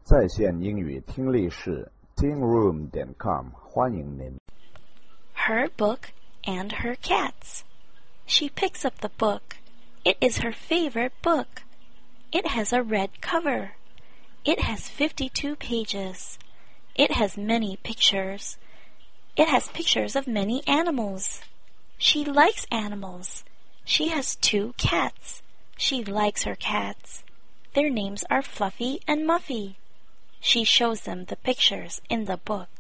在线英语听力室 tingroom.com 欢迎您。 Her book and her cats. She picks up the book. It is her favorite book. It has a red cover. It has 52 pages. It has many pictures. It has pictures of many animals. She likes animals. She has 2 cats. She likes her cats. Their names are Fluffy and Muffy. She shows them the pictures in the book.